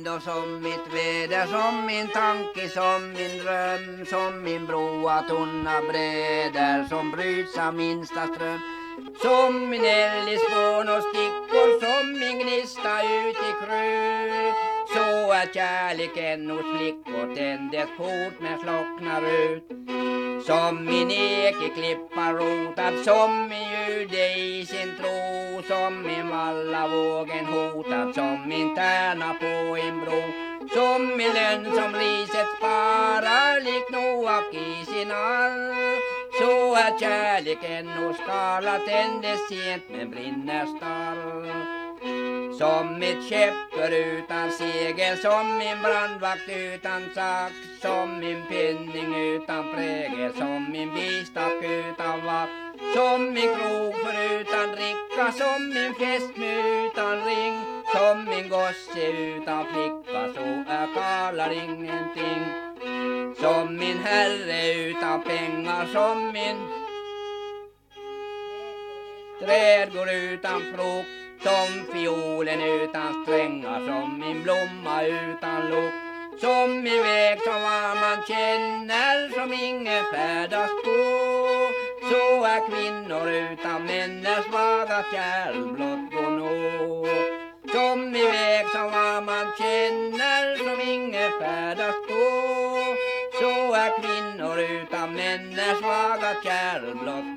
och som mitt väder, som min tanke, som min dröm, som min bro att unna bräder som bryts av minsta ström. Som min eld i spån och stickor, som min gnista ut i krö. Så att kärleken hos flickor tändes fort men slocknar ut. Som min ek i klippa rotad, som min jude i sin tro. Som min valla vågen hotad, som min tärna på en bro. Som min lön som riset sparar, lik Noak i sin arm. Så att kärleken hos skala tändes sent men brinner starr. Som mitt käppor utan segel, som min brandvakt utan sax. Som min penning utan prägel, som min bistack utan vakt. Som min krog förutan dricka, som min fästmö utan ring. Som min gosse utan flicka, så är karlar ingenting. Som min herre utan pengar, som min trädgård utan frukt. Som fiolen utan strängar, som min blomma utan lukt. Som min väg som var man känner, som ingen färdas på. Så är kvinnor utan männers svaga kärl blott gå nå. Som min väg som var man känner, som ingen färdas på. Så är kvinnor utan männers svaga kärl blott